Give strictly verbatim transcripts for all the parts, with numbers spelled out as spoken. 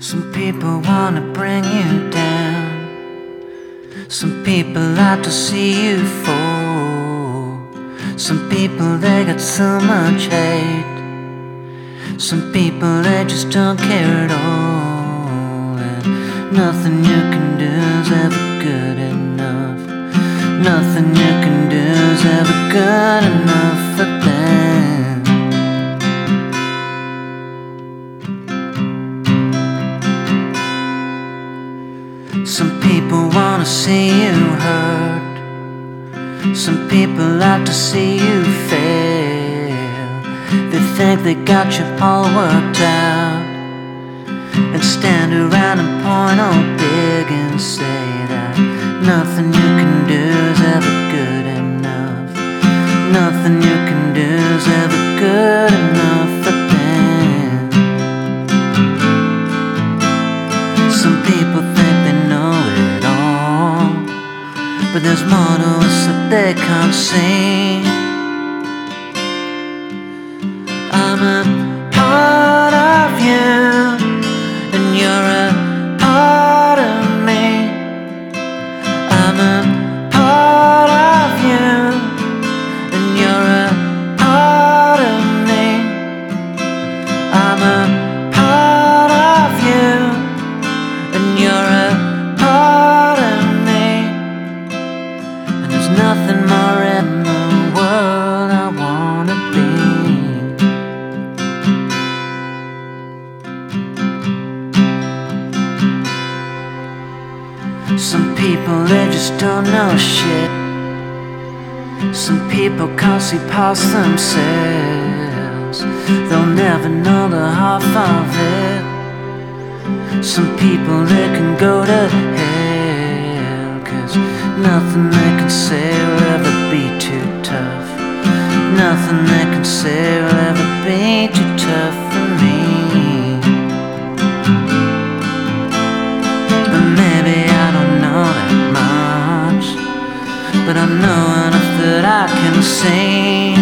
Some people wanna bring you down. Some people like to see you fall. Some people, they got so much hate. Some people, they just don't care at all. And nothing you can do is ever good enough. Nothing you can do is ever good enough for them. Some people wanna see you hurt. Some people like to see you fail. They think they got you all worked out, and stand around and point all big and say that nothing you can do is ever good enough. Nothing you can do is ever good enough for them. Some people think they know it all, but there's more to us that they can't see. I'm a part of you, and you're a part of me. I'm a part of you, and you're a part of me. I'm a part of you, and you're a part of me. And there's nothing more in the world I wanna be. Some people, they just don't know shit. Some people can't see past themselves. They'll never know the half of it. Some people, they can go to hell, 'cause nothing they can say will ever be too tough. Nothing they can say will ever be too tough for me. But maybe I don't know that much, but I know enough that I can see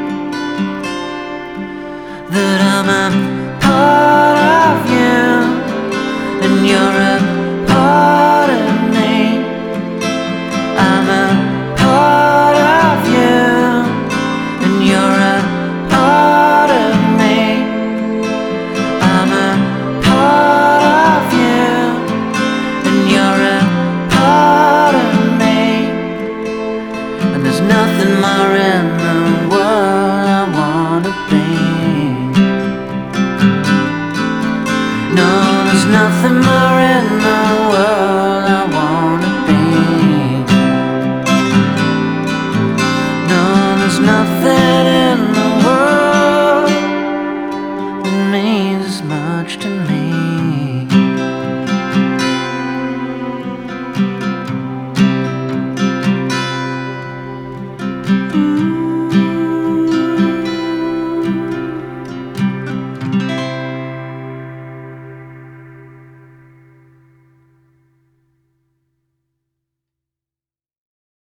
that I'm a part of you, and you're a part of me. I'm a part of you, and you're a part of me. I'm a part of you, and you're a part of me. And there's nothing more in the world I wanna be. No, there's nothing more in